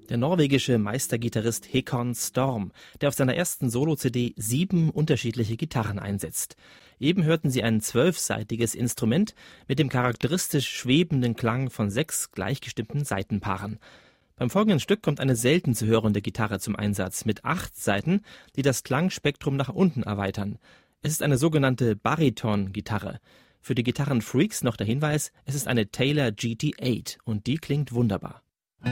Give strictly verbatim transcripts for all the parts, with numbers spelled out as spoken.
Der norwegische Meistergitarrist Håkon Storm, der auf seiner ersten Solo-C D sieben unterschiedliche Gitarren einsetzt. Eben hörten Sie ein zwölfsaitiges Instrument mit dem charakteristisch schwebenden Klang von sechs gleichgestimmten Saitenpaaren. Beim folgenden Stück kommt eine selten zu hörende Gitarre zum Einsatz mit acht Saiten, die das Klangspektrum nach unten erweitern. Es ist eine sogenannte Bariton-Gitarre. Für die Gitarrenfreaks noch der Hinweis, es ist eine Taylor G T acht und die klingt wunderbar.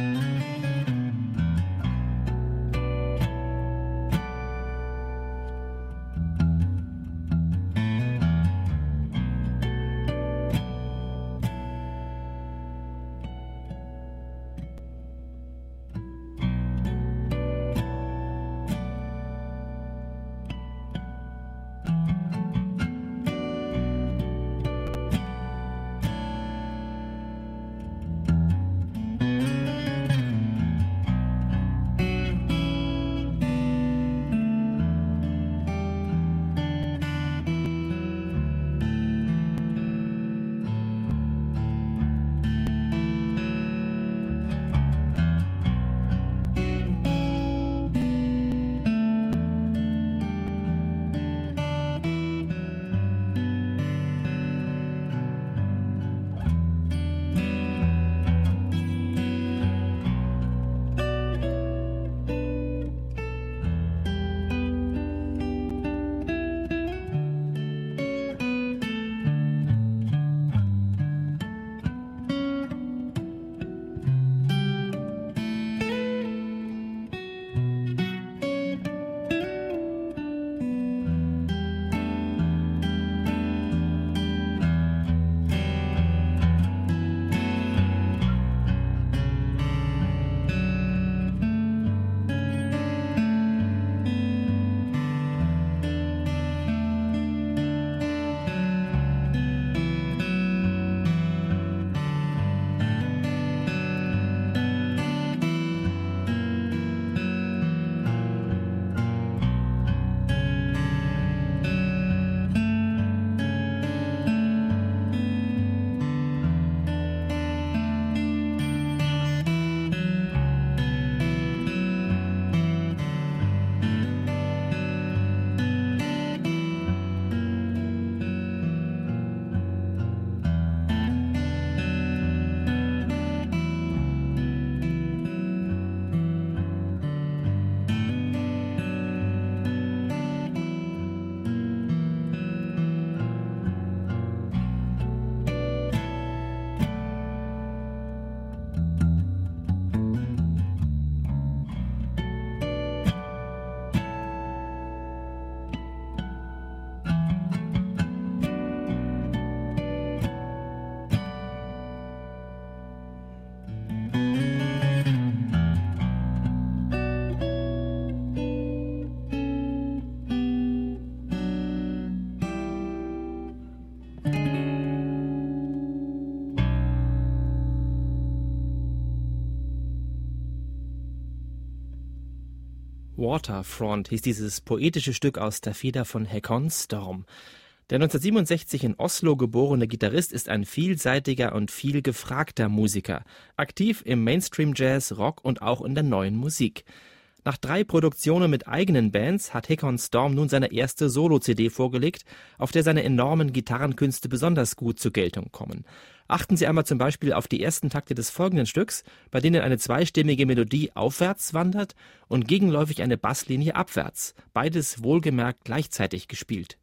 Waterfront hieß dieses poetische Stück aus der Feder von Håkon Storm. Der neunzehnhundertsiebenundsechzig in Oslo geborene Gitarrist ist ein vielseitiger und viel gefragter Musiker, aktiv im Mainstream-Jazz, Rock und auch in der neuen Musik. Nach drei Produktionen mit eigenen Bands hat Håkon Storm nun seine erste Solo-C D vorgelegt, auf der seine enormen Gitarrenkünste besonders gut zur Geltung kommen. Achten Sie einmal zum Beispiel auf die ersten Takte des folgenden Stücks, bei denen eine zweistimmige Melodie aufwärts wandert und gegenläufig eine Basslinie abwärts, beides wohlgemerkt gleichzeitig gespielt.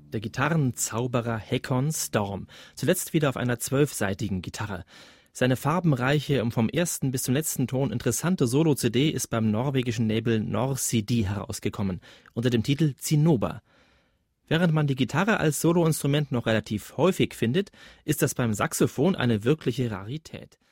Der Gitarrenzauberer Hakon Storm, zuletzt wieder auf einer zwölfsaitigen Gitarre. Seine farbenreiche und vom ersten bis zum letzten Ton interessante Solo-C D ist beim norwegischen Label Nor-C D herausgekommen, unter dem Titel Zinnober. Während man die Gitarre als Soloinstrument noch relativ häufig findet, ist das beim Saxophon eine wirkliche Rarität.